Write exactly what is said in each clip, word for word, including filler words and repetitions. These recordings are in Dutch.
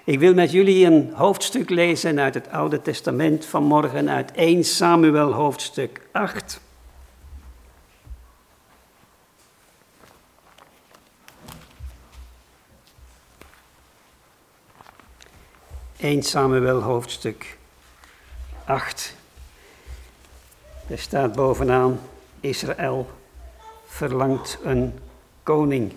Ik wil met jullie een hoofdstuk lezen uit het Oude Testament vanmorgen, uit eerste Samuel hoofdstuk acht. eerste Samuel hoofdstuk acht. Er staat bovenaan: Israël verlangt een koning.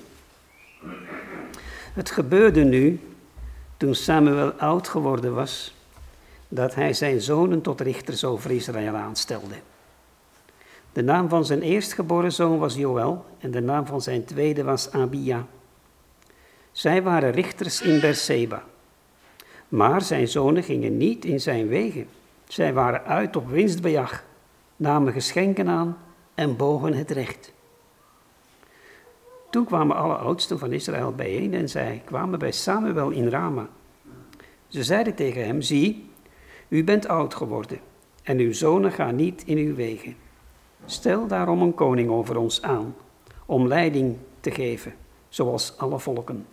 Het gebeurde nu, toen Samuel oud geworden was, dat hij zijn zonen tot richters over Israël aanstelde. De naam van zijn eerstgeboren zoon was Joël en de naam van zijn tweede was Abia. Zij waren richters in Beerseba. Maar zijn zonen gingen niet in zijn wegen. Zij waren uit op winstbejag, namen geschenken aan en bogen het recht. Toen kwamen alle oudsten van Israël bijeen en zij kwamen bij Samuel in Rama. Ze zeiden tegen hem: zie, u bent oud geworden en uw zonen gaan niet in uw wegen. Stel daarom een koning over ons aan, om leiding te geven, zoals alle volken.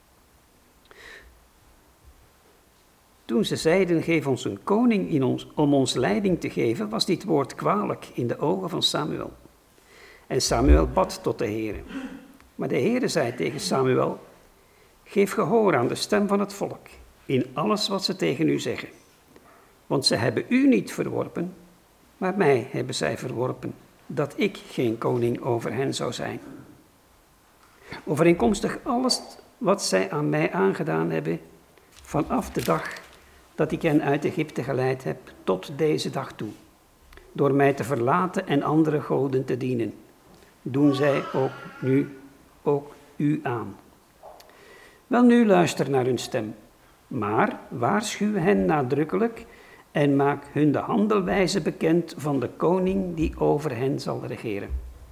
Toen ze zeiden: geef ons een koning in ons, om ons leiding te geven, was dit woord kwalijk in de ogen van Samuel. En Samuel bad tot de Heere. Maar de Heere zei tegen Samuel: geef gehoor aan de stem van het volk, in alles wat ze tegen u zeggen. Want ze hebben u niet verworpen, maar mij hebben zij verworpen, dat ik geen koning over hen zou zijn. Overeenkomstig alles wat zij aan mij aangedaan hebben, vanaf de dag dat ik hen uit Egypte geleid heb, tot deze dag toe, door mij te verlaten en andere goden te dienen, doen zij ook nu ook u aan. Welnu, luister naar hun stem, maar waarschuw hen nadrukkelijk en maak hun de handelwijze bekend van de koning die over hen zal regeren.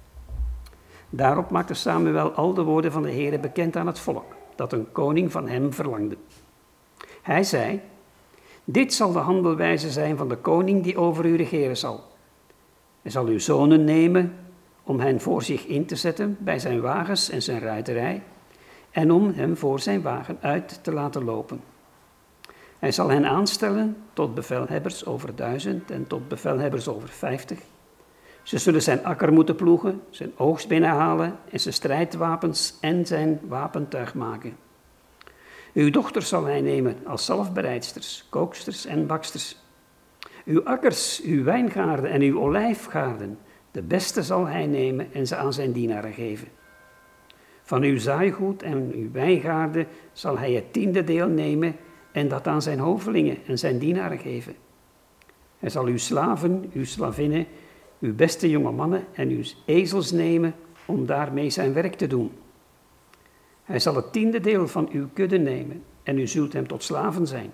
Daarop maakte Samuel al de woorden van de Heere bekend aan het volk, dat een koning van hem verlangde. Hij zei: dit zal de handelwijze zijn van de koning die over u regeren zal. Hij zal uw zonen nemen om hen voor zich in te zetten bij zijn wagens en zijn ruiterij, en om hem voor zijn wagen uit te laten lopen. Hij zal hen aanstellen tot bevelhebbers over duizend en tot bevelhebbers over vijftig. Ze zullen zijn akker moeten ploegen, zijn oogst binnenhalen en zijn strijdwapens en zijn wapentuig maken. Uw dochters zal hij nemen als zalfbereidsters, kooksters en baksters. Uw akkers, uw wijngaarden en uw olijfgaarden, de beste zal hij nemen en ze aan zijn dienaren geven. Van uw zaaigoed en uw wijngaarden zal hij het tiende deel nemen en dat aan zijn hovelingen en zijn dienaren geven. Hij zal uw slaven, uw slavinnen, uw beste jonge mannen en uw ezels nemen om daarmee zijn werk te doen. Hij zal het tiende deel van uw kudde nemen en u zult hem tot slaven zijn.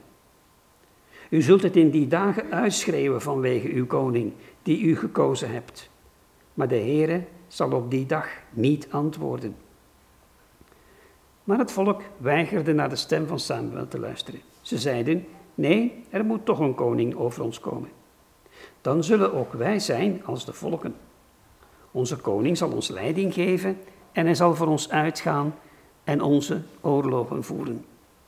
U zult het in die dagen uitschreeuwen vanwege uw koning, die u gekozen hebt. Maar de Heere zal op die dag niet antwoorden. Maar het volk weigerde naar de stem van Samuel te luisteren. Ze zeiden: nee, er moet toch een koning over ons komen. Dan zullen ook wij zijn als de volken. Onze koning zal ons leiding geven en hij zal voor ons uitgaan en onze oorlogen voeren.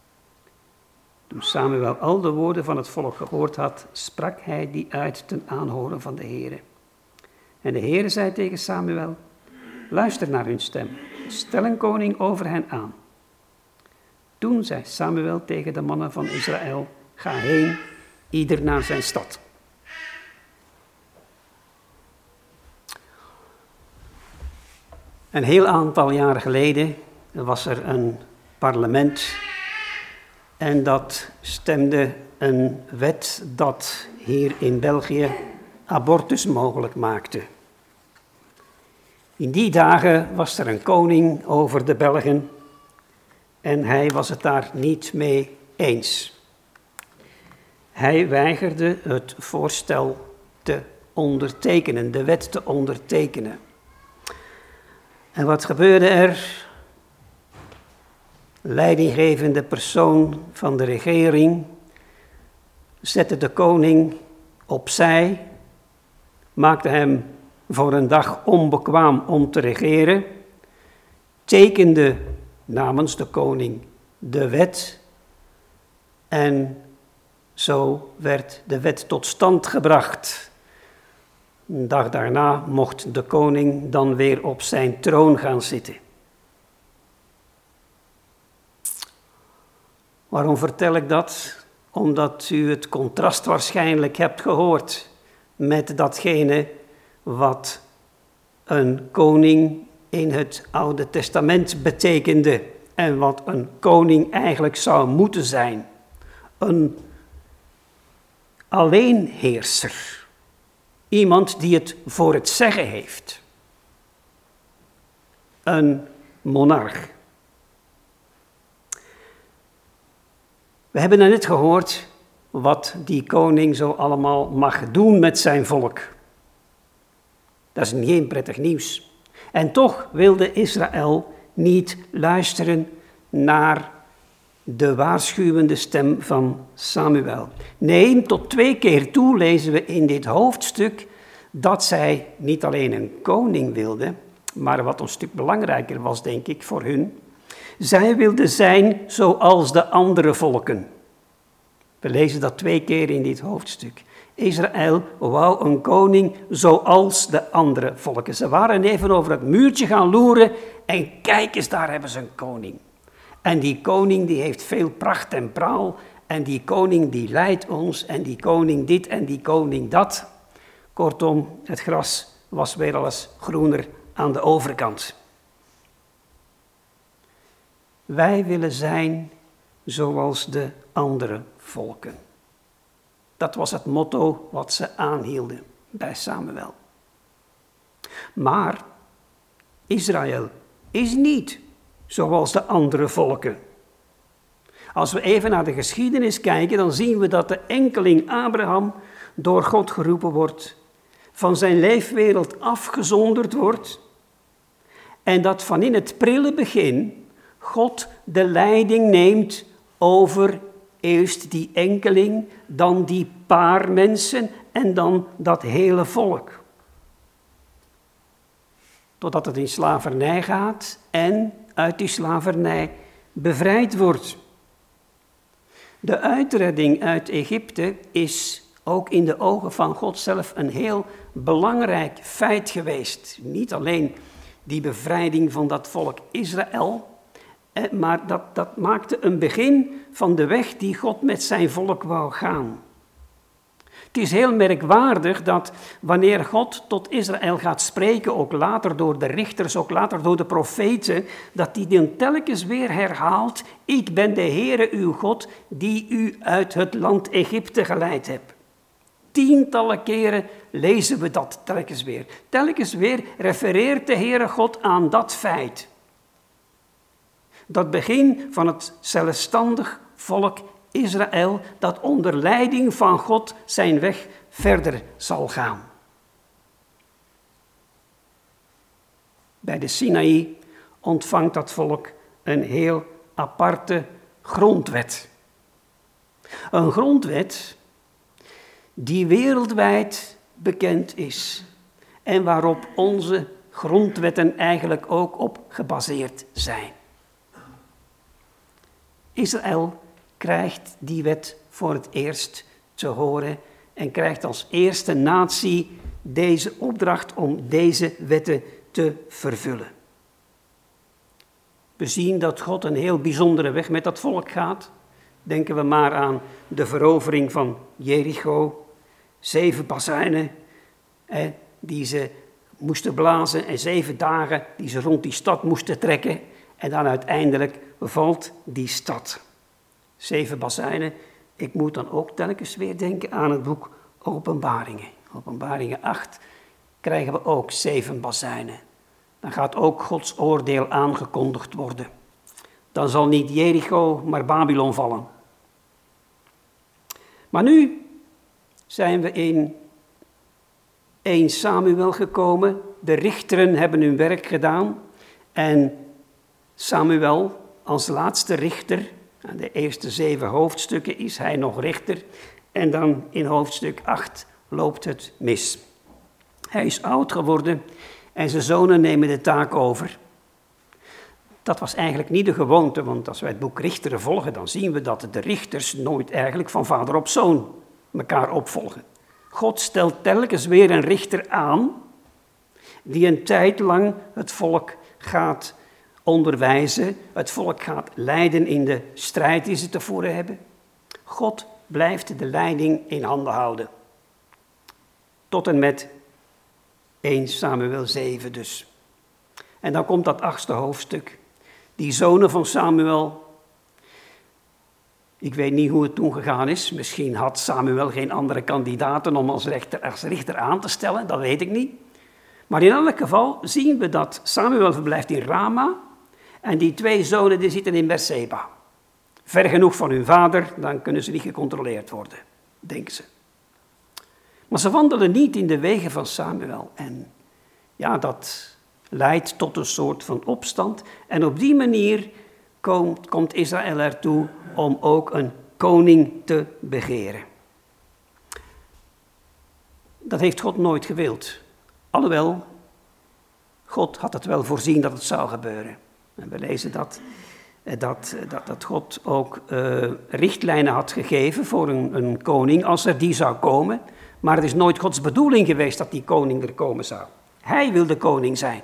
Toen Samuel al de woorden van het volk gehoord had, sprak hij die uit ten aanhoren van de Heere. En de Heere zei tegen Samuel: luister naar hun stem, stel een koning over hen aan. Toen zei Samuel tegen de mannen van Israël: ga heen, ieder naar zijn stad. Een heel aantal jaren geleden was er een parlement en dat stemde een wet dat hier in België abortus mogelijk maakte. In die dagen was er een koning over de Belgen en hij was het daar niet mee eens. Hij weigerde het voorstel te ondertekenen, de wet te ondertekenen. En wat gebeurde er? Leidinggevende persoon van de regering zette de koning opzij, maakte hem voor een dag onbekwaam om te regeren, tekende namens de koning de wet En zo werd de wet tot stand gebracht. Een dag daarna mocht de koning dan weer op zijn troon gaan zitten. Waarom vertel ik dat? Omdat u het contrast waarschijnlijk hebt gehoord met datgene wat een koning in het Oude Testament betekende en wat een koning eigenlijk zou moeten zijn. Een alleenheerser. Iemand die het voor het zeggen heeft. Een monarch. We hebben net gehoord wat die koning zo allemaal mag doen met zijn volk. Dat is geen prettig nieuws. En toch wilde Israël niet luisteren naar de waarschuwende stem van Samuel. Nee, tot twee keer toe lezen we in dit hoofdstuk dat zij niet alleen een koning wilden, maar wat een stuk belangrijker was, denk ik, voor hun. Zij wilden zijn zoals de andere volken. We lezen dat twee keer in dit hoofdstuk. Israël wou een koning zoals de andere volken. Ze waren even over het muurtje gaan loeren en kijk eens, daar hebben ze een koning. En die koning die heeft veel pracht en praal en die koning die leidt ons en die koning dit en die koning dat. Kortom, het gras was weer al eens groener aan de overkant. Wij willen zijn zoals de andere volken. Dat was het motto wat ze aanhielden bij Samuel. Maar Israël is niet zoals de andere volken. Als we even naar de geschiedenis kijken, dan zien we dat de enkeling Abraham door God geroepen wordt, van zijn leefwereld afgezonderd wordt en dat van in het prille begin God de leiding neemt over eerst die enkeling, dan die paar mensen en dan dat hele volk. Totdat het in slavernij gaat en uit die slavernij bevrijd wordt. De uitredding uit Egypte is ook in de ogen van God zelf een heel belangrijk feit geweest. Niet alleen die bevrijding van dat volk Israël, maar dat, dat maakte een begin van de weg die God met zijn volk wou gaan. Het is heel merkwaardig dat wanneer God tot Israël gaat spreken, ook later door de richters, ook later door de profeten, dat hij dan telkens weer herhaalt: ik ben de Heere uw God die u uit het land Egypte geleid hebt. Tientallen keren lezen we dat telkens weer. Telkens weer refereert de Heere God aan dat feit. Dat begin van het zelfstandig volk Israël, dat onder leiding van God zijn weg verder zal gaan. Bij de Sinaï ontvangt dat volk een heel aparte grondwet. Een grondwet die wereldwijd bekend is en waarop onze grondwetten eigenlijk ook op gebaseerd zijn. Israël krijgt die wet voor het eerst te horen en krijgt als eerste natie deze opdracht om deze wetten te vervullen. We zien dat God een heel bijzondere weg met dat volk gaat. Denken we maar aan de verovering van Jericho, zeven bazuinen eh, die ze moesten blazen en zeven dagen die ze rond die stad moesten trekken. En dan uiteindelijk valt die stad. Zeven bazuinen. Ik moet dan ook telkens weer denken aan het boek Openbaringen. Openbaringen acht krijgen we ook zeven bazuinen. Dan gaat ook Gods oordeel aangekondigd worden. Dan zal niet Jericho, maar Babylon vallen. Maar nu zijn we in één Samuel gekomen. De richteren hebben hun werk gedaan. En Samuel als laatste richter, de eerste zeven hoofdstukken is hij nog richter. En dan in hoofdstuk acht loopt het mis. Hij is oud geworden en zijn zonen nemen de taak over. Dat was eigenlijk niet de gewoonte, want als wij het boek Richteren volgen, dan zien we dat de richters nooit eigenlijk van vader op zoon elkaar opvolgen. God stelt telkens weer een richter aan, die een tijd lang het volk gaat onderwijzen, het volk gaat leiden in de strijd die ze te voeren hebben. God blijft de leiding in handen houden. Tot en met eerste Samuel zeven dus. En dan komt dat achtste hoofdstuk. Die zonen van Samuel. Ik weet niet hoe het toen gegaan is. Misschien had Samuel geen andere kandidaten om als rechter, als richter aan te stellen. Dat weet ik niet. Maar in elk geval zien we dat Samuel verblijft in Rama. En die twee zonen die zitten in Berseba. Ver genoeg van hun vader, dan kunnen ze niet gecontroleerd worden, denken ze. Maar ze wandelen niet in de wegen van Samuel. En ja, dat leidt tot een soort van opstand. En op die manier komt, komt Israël ertoe om ook een koning te begeren. Dat heeft God nooit gewild. Alhoewel, God had het wel voorzien dat het zou gebeuren. En we lezen dat, dat, dat, dat God ook uh, richtlijnen had gegeven voor een, een koning als er die zou komen. Maar het is nooit Gods bedoeling geweest dat die koning er komen zou. Hij wil de koning zijn.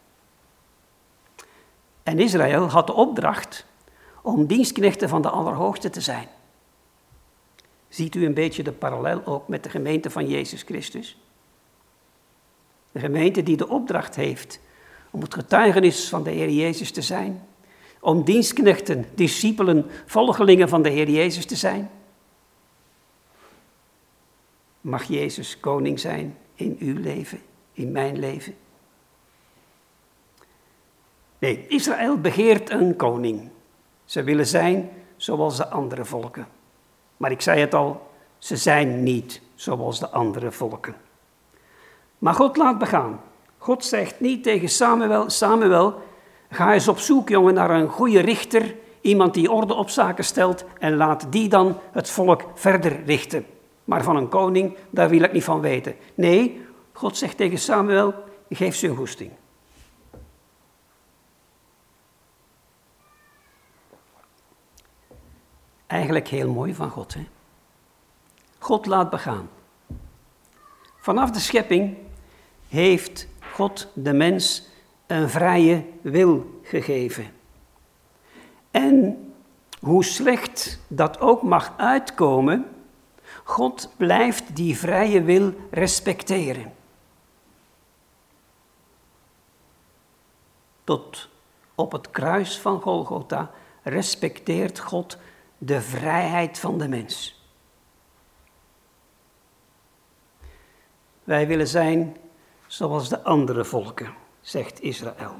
En Israël had de opdracht om dienstknechten van de Allerhoogste te zijn. Ziet u een beetje de parallel ook met de gemeente van Jezus Christus? De gemeente die de opdracht heeft om het getuigenis van de Heer Jezus te zijn. Om dienstknechten, discipelen, volgelingen van de Heer Jezus te zijn. Mag Jezus koning zijn in uw leven, in mijn leven? Nee, Israël begeert een koning. Ze willen zijn zoals de andere volken. Maar ik zei het al, ze zijn niet zoals de andere volken. Maar God laat begaan. God zegt niet tegen Samuel, Samuel, ga eens op zoek, jongen, naar een goede richter, iemand die orde op zaken stelt en laat die dan het volk verder richten. Maar van een koning, daar wil ik niet van weten. Nee, God zegt tegen Samuel, geef ze een goesting. Eigenlijk heel mooi van God, hè? God laat begaan. Vanaf de schepping heeft God de mens een vrije wil gegeven. En hoe slecht dat ook mag uitkomen, God blijft die vrije wil respecteren. Tot op het kruis van Golgotha respecteert God de vrijheid van de mens. Wij willen zijn zoals de andere volken, zegt Israël.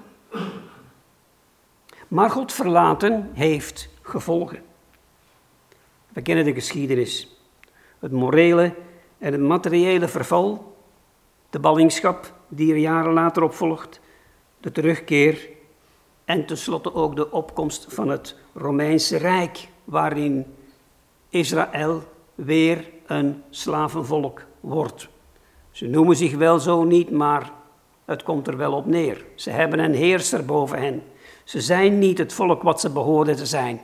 Maar God verlaten heeft gevolgen. We kennen de geschiedenis. Het morele en het materiële verval, de ballingschap die er jaren later op volgt, de terugkeer en tenslotte ook de opkomst van het Romeinse Rijk, waarin Israël weer een slavenvolk wordt. Ze noemen zich wel zo niet, maar het komt er wel op neer. Ze hebben een heerser boven hen. Ze zijn niet het volk wat ze behoorden te zijn.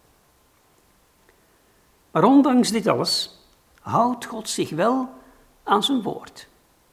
Maar ondanks dit alles houdt God zich wel aan zijn woord.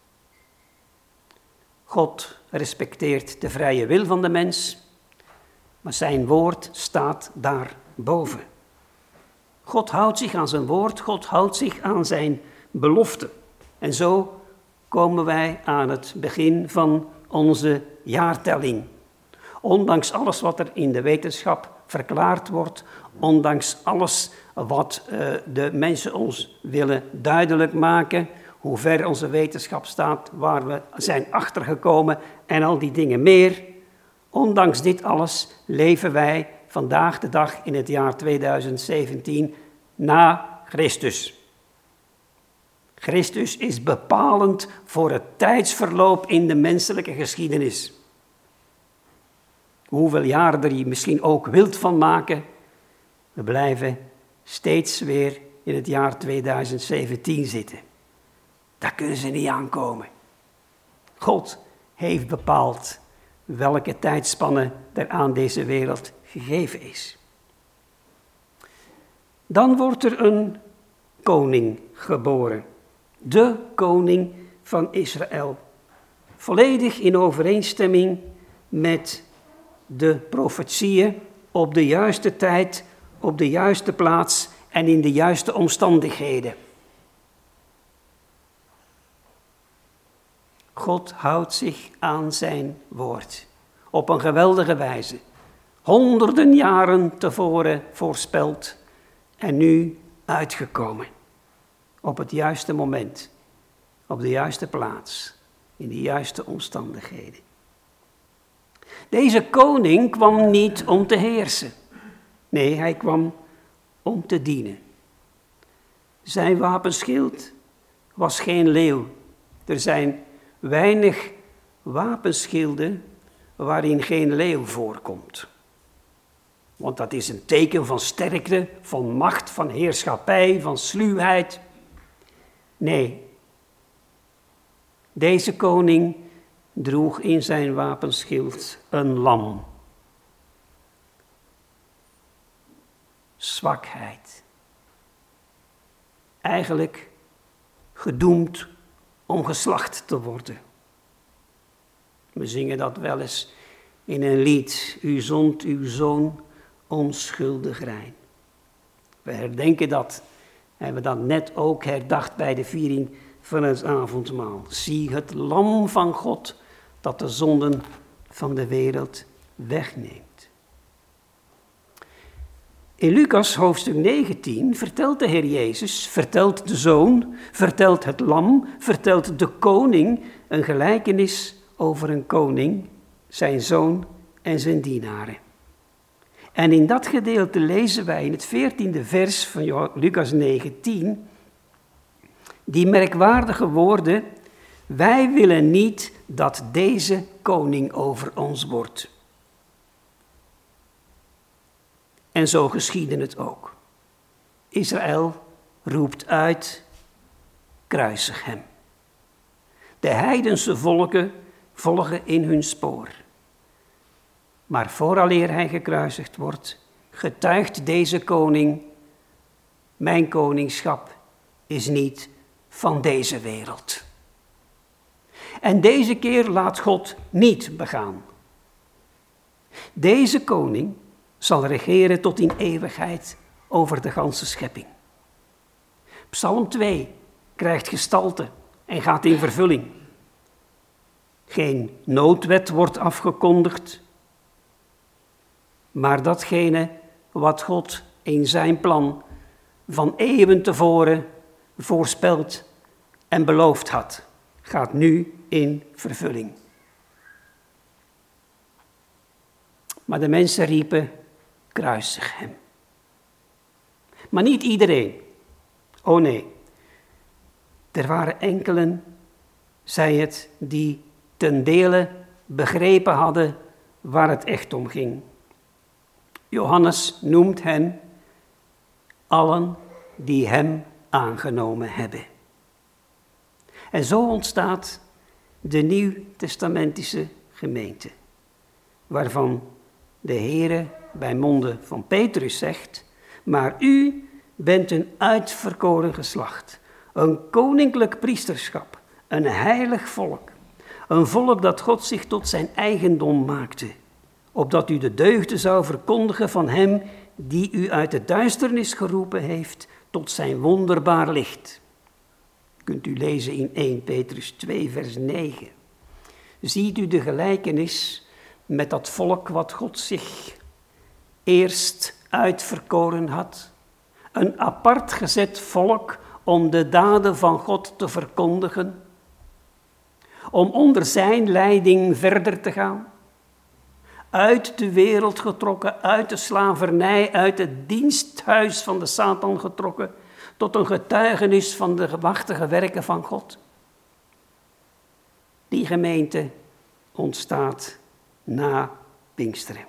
God respecteert de vrije wil van de mens, maar zijn woord staat daarboven. God houdt zich aan zijn woord, God houdt zich aan zijn belofte. En zo komen wij aan het begin van onze jaartelling. Ondanks alles wat er in de wetenschap verklaard wordt, ondanks alles wat uh, de mensen ons willen duidelijk maken, hoe ver onze wetenschap staat, waar we zijn achtergekomen en al die dingen meer. Ondanks dit alles leven wij vandaag de dag in het jaar tweeduizend zeventien na Christus. Christus is bepalend voor het tijdsverloop in de menselijke geschiedenis. Hoeveel jaren er je misschien ook wilt van maken, we blijven steeds weer in het jaar tweeduizend zeventien zitten. Daar kunnen ze niet aankomen. God heeft bepaald welke tijdspanne er aan deze wereld gegeven is. Dan wordt er een koning geboren. De koning van Israël. Volledig in overeenstemming met de profetieën op de juiste tijd, op de juiste plaats en in de juiste omstandigheden. God houdt zich aan zijn woord. Op een geweldige wijze. Honderden jaren tevoren voorspeld en nu uitgekomen. Op het juiste moment. Op de juiste plaats. In de juiste omstandigheden. Deze koning kwam niet om te heersen. Nee, hij kwam om te dienen. Zijn wapenschild was geen leeuw. Er zijn weinig wapenschilden waarin geen leeuw voorkomt. Want dat is een teken van sterkte, van macht, van heerschappij, van sluwheid. Nee, deze koning droeg in zijn wapenschild een lam. Zwakheid. Eigenlijk gedoemd om geslacht te worden. We zingen dat wel eens in een lied. U zond uw zoon onschuldig rein. We herdenken dat. Hebben dat net ook herdacht bij de viering van het avondmaal. Zie het lam van God dat de zonden van de wereld wegneemt. In Lucas hoofdstuk negentien vertelt de Heer Jezus, vertelt de zoon, vertelt het lam, vertelt de koning een gelijkenis over een koning, zijn zoon en zijn dienaren. En in dat gedeelte lezen wij in het veertiende vers van Lucas negentien die merkwaardige woorden: wij willen niet dat deze koning over ons wordt. En zo geschiedde het ook. Israël roept uit: kruisig hem. De heidense volken volgen in hun spoor. Maar vooraleer hij gekruisigd wordt, getuigt deze koning: mijn koningschap is niet van deze wereld. En deze keer laat God niet begaan. Deze koning zal regeren tot in eeuwigheid over de ganse schepping. Psalm twee krijgt gestalte en gaat in vervulling. Geen noodwet wordt afgekondigd, maar datgene wat God in zijn plan van eeuwen tevoren voorspeld en beloofd had, gaat nu in vervulling. Maar de mensen riepen: kruisig hem. Maar niet iedereen. Oh nee. Er waren enkelen, zei het, die ten dele begrepen hadden waar het echt om ging. Johannes noemt hen allen die hem aangenomen hebben. En zo ontstaat de nieuwtestamentische gemeente, waarvan de Heere bij monden van Petrus zegt: maar u bent een uitverkoren geslacht, een koninklijk priesterschap, een heilig volk, een volk dat God zich tot zijn eigendom maakte, opdat u de deugden zou verkondigen van hem die u uit de duisternis geroepen heeft tot zijn wonderbaar licht. Kunt u lezen in eerste Petrus twee vers negen. Ziet u de gelijkenis met dat volk wat God zich eerst uitverkoren had? Een apart gezet volk om de daden van God te verkondigen, om onder zijn leiding verder te gaan. Uit de wereld getrokken, uit de slavernij, uit het diensthuis van de Satan getrokken, tot een getuigenis van de gewachtige werken van God. Die gemeente ontstaat na Pinksteren.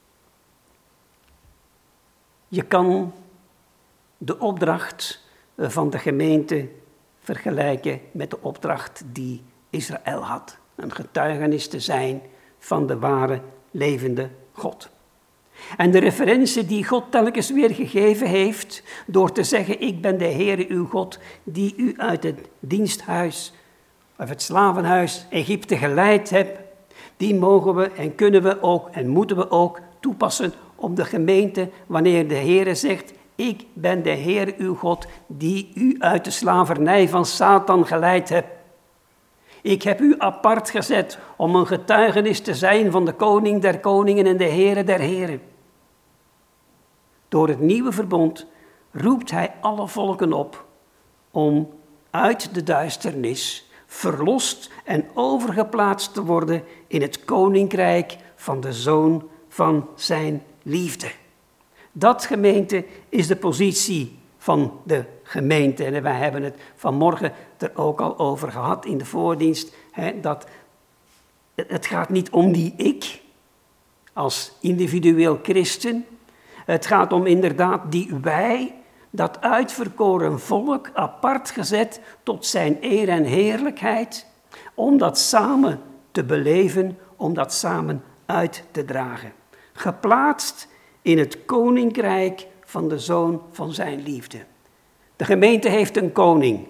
Je kan de opdracht van de gemeente vergelijken met de opdracht die Israël had. Een getuigenis te zijn van de ware levende God. En de referentie die God telkens weer gegeven heeft, door te zeggen, ik ben de Heere uw God, die u uit het diensthuis, of het slavenhuis Egypte geleid hebt, die mogen we en kunnen we ook en moeten we ook toepassen op de gemeente, wanneer de Heere zegt, ik ben de Heer uw God, die u uit de slavernij van Satan geleid hebt. Ik heb u apart gezet om een getuigenis te zijn van de koning der koningen en de Heere der heren. Door het nieuwe verbond roept hij alle volken op om uit de duisternis verlost en overgeplaatst te worden in het koninkrijk van de Zoon van zijn liefde. Dat, gemeente, is de positie van de gemeente. En wij hebben het vanmorgen er ook al over gehad in de voordienst. Hè, dat het gaat niet om die ik als individueel christen. Het gaat om inderdaad die wij, dat uitverkoren volk, apart gezet tot zijn eer en heerlijkheid. Om dat samen te beleven, om dat samen uit te dragen. Geplaatst in het koninkrijk van de Zoon van zijn liefde. De gemeente heeft een koning.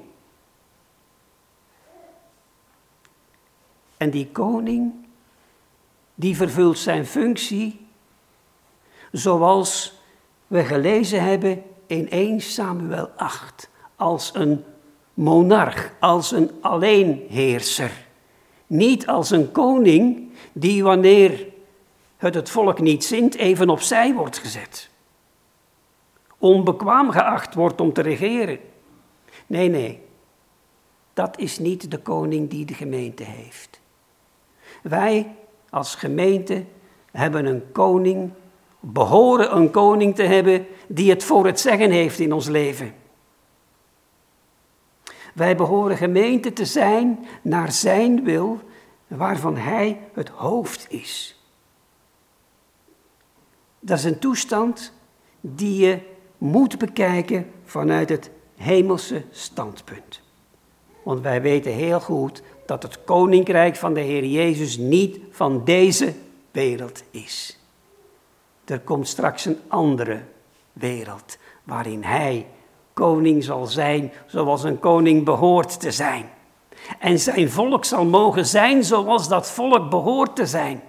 En die koning, die vervult zijn functie zoals we gelezen hebben in eerste Samuel acht. Als een monarch, als een alleenheerser. Niet als een koning die wanneer het het volk niet zint even opzij wordt gezet. Onbekwaam geacht wordt om te regeren. Nee, nee. Dat is niet de koning die de gemeente heeft. Wij als gemeente hebben een koning, behoren een koning te hebben die het voor het zeggen heeft in ons leven. Wij behoren gemeente te zijn naar zijn wil, waarvan hij het hoofd is. Dat is een toestand die je moet bekijken vanuit het hemelse standpunt. Want wij weten heel goed dat het koninkrijk van de Heer Jezus niet van deze wereld is. Er komt straks een andere wereld waarin hij koning zal zijn zoals een koning behoort te zijn. En zijn volk zal mogen zijn zoals dat volk behoort te zijn.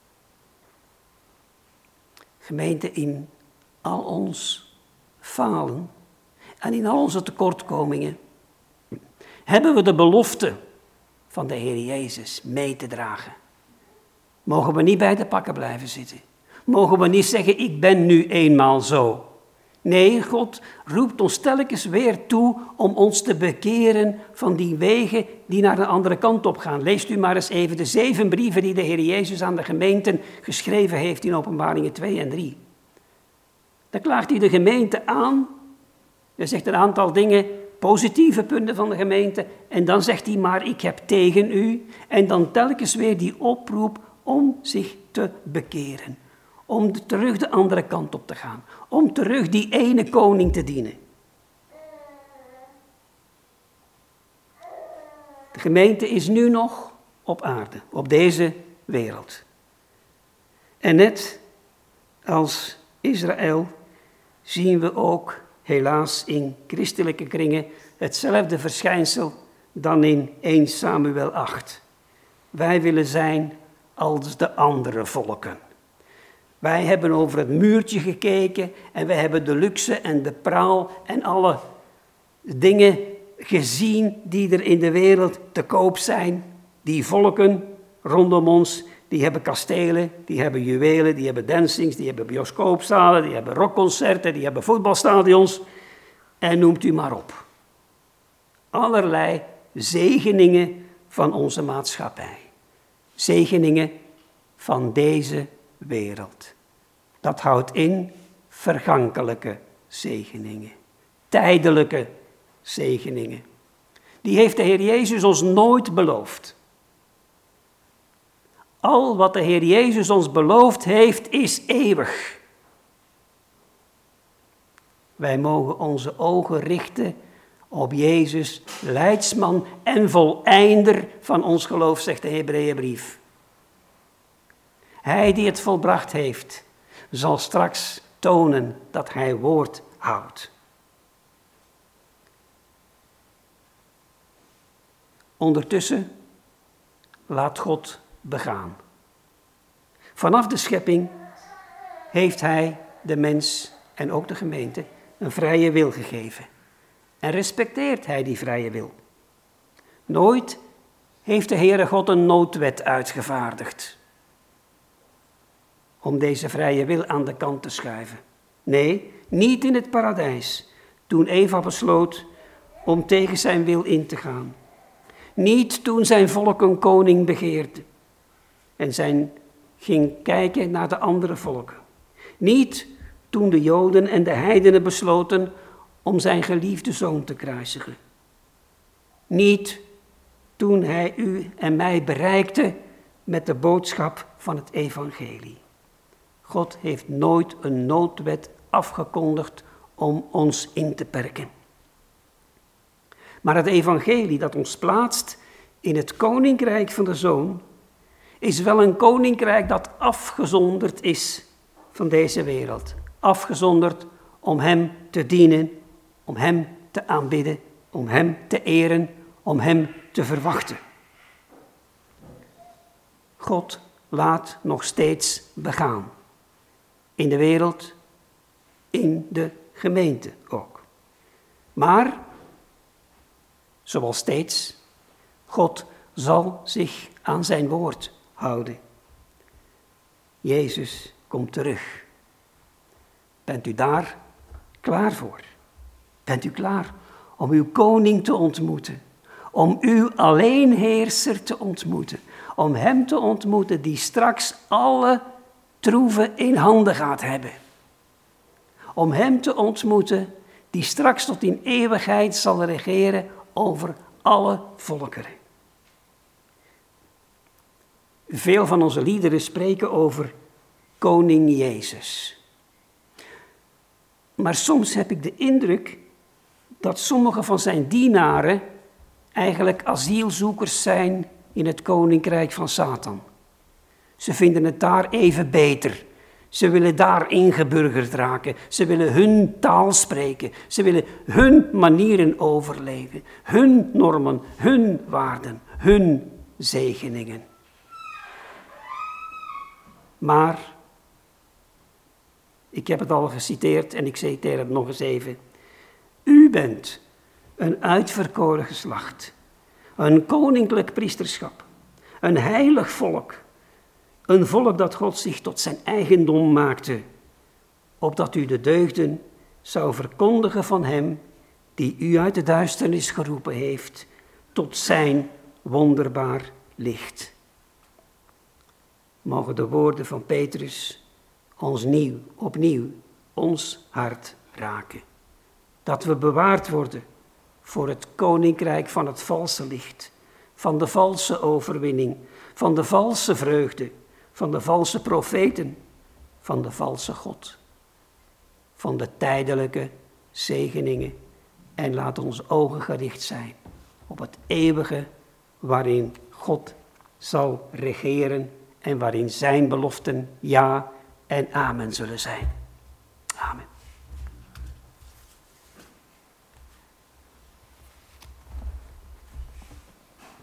Gemeente, in al ons falen en in al onze tekortkomingen hebben we de belofte van de Heer Jezus mee te dragen. Mogen we niet bij de pakken blijven zitten. Mogen we niet zeggen, ik ben nu eenmaal zo. Nee, God roept ons telkens weer toe om ons te bekeren van die wegen die naar de andere kant op gaan. Leest u maar eens even de zeven brieven die de Heer Jezus aan de gemeenten geschreven heeft in Openbaringen twee en drie. Dan klaagt hij de gemeente aan. Hij zegt een aantal dingen, positieve punten van de gemeente. En dan zegt hij maar, ik heb tegen u. En dan telkens weer die oproep om zich te bekeren. Om terug de andere kant op te gaan. Om terug die ene koning te dienen. De gemeente is nu nog op aarde, op deze wereld. En net als Israël zien we ook helaas in christelijke kringen hetzelfde verschijnsel dan in eerste Samuel acht. Wij willen zijn als de andere volken. Wij hebben over het muurtje gekeken en wij hebben de luxe en de praal en alle dingen gezien die er in de wereld te koop zijn. Die volken rondom ons, die hebben kastelen, die hebben juwelen, die hebben dancings, die hebben bioscoopzalen, die hebben rockconcerten, die hebben voetbalstadions. En noemt u maar op. Allerlei zegeningen van onze maatschappij. Zegeningen van deze wereld. Dat houdt in vergankelijke zegeningen. Tijdelijke zegeningen. Die heeft de Heer Jezus ons nooit beloofd. Al wat de Heer Jezus ons beloofd heeft, is eeuwig. Wij mogen onze ogen richten op Jezus, leidsman en voleinder van ons geloof, zegt de Hebreeënbrief. Hij die het volbracht heeft, zal straks tonen dat hij woord houdt. Ondertussen laat God begaan. Vanaf de schepping heeft hij de mens en ook de gemeente een vrije wil gegeven. En respecteert hij die vrije wil. Nooit heeft de Heere God een noodwet uitgevaardigd om deze vrije wil aan de kant te schuiven. Nee, niet in het paradijs, toen Eva besloot om tegen zijn wil in te gaan. Niet toen zijn volk een koning begeerde en zijn ging kijken naar de andere volken. Niet toen de Joden en de heidenen besloten om zijn geliefde zoon te kruisigen. Niet toen hij u en mij bereikte met de boodschap van het evangelie. God heeft nooit een noodwet afgekondigd om ons in te perken. Maar het evangelie dat ons plaatst in het koninkrijk van de Zoon is wel een koninkrijk dat afgezonderd is van deze wereld. Afgezonderd om hem te dienen, om hem te aanbidden, om hem te eren, om hem te verwachten. God laat nog steeds begaan. In de wereld, in de gemeente ook. Maar, zoals steeds, God zal zich aan zijn woord houden. Jezus komt terug. Bent u daar klaar voor? Bent u klaar om uw koning te ontmoeten? Om uw alleenheerser te ontmoeten? Om hem te ontmoeten die straks alle troeven in handen gaat hebben. Om hem te ontmoeten die straks tot in eeuwigheid zal regeren over alle volkeren. Veel van onze liederen spreken over koning Jezus. Maar soms heb ik de indruk dat sommige van zijn dienaren eigenlijk asielzoekers zijn in het koninkrijk van Satan. Ze vinden het daar even beter. Ze willen daar ingeburgerd raken. Ze willen hun taal spreken. Ze willen hun manieren overleven. Hun normen, hun waarden, hun zegeningen. Maar, ik heb het al geciteerd en ik citeer het nog eens even. U bent een uitverkoren geslacht, een koninklijk priesterschap, een heilig volk. Een volk dat God zich tot zijn eigendom maakte, opdat u de deugden zou verkondigen van hem die u uit de duisternis geroepen heeft tot zijn wonderbaar licht. Mogen de woorden van Petrus ons nieuw, opnieuw ons hart raken. Dat we bewaard worden voor het koninkrijk van het valse licht, van de valse overwinning, van de valse vreugde, van de valse profeten, van de valse God, van de tijdelijke zegeningen. En laat onze ogen gericht zijn op het eeuwige waarin God zal regeren en waarin zijn beloften ja en amen zullen zijn. Amen.